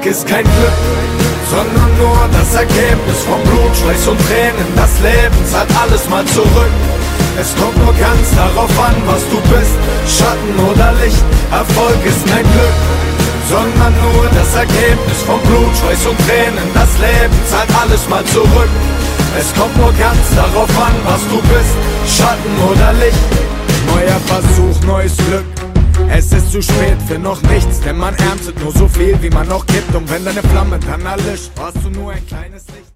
ist kein Glück, sondern nur das Ergebnis von Blut, Schweiß und Tränen. Das Leben zahlt alles mal zurück. Es kommt nur ganz darauf an, was du bist, Schatten oder Licht. Erfolg ist kein Glück, sondern nur das Ergebnis von Blut, Schweiß und Tränen. Das Leben zahlt alles mal zurück. Es kommt nur ganz darauf an, was du bist, Schatten oder Licht. Neuer Versuch, neues Glück. Es ist zu spät für noch nichts, denn man erntet nur so viel, wie man noch gibt. Und wenn deine Flamme dann erlischt, warst du nur ein kleines Licht.